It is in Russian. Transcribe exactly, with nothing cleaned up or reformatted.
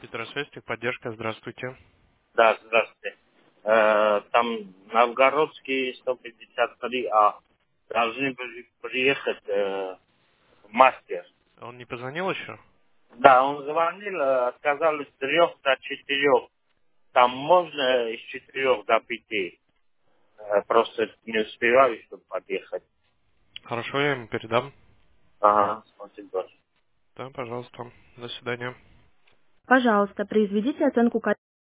Петросвязь, техподдержка, здравствуйте. Да, здравствуйте. Э, там Новгородский сто пятьдесят три А. Должны были приехать э, мастер. Он не позвонил еще? Да, он звонил, э, сказал с трех до четырех. Там можно из четырех до пяти. Э, просто не успеваю, чтобы подъехать. Хорошо, я ему передам. Ага, спасибо. Да, пожалуйста. До свидания. Пожалуйста, произведите оценку качества.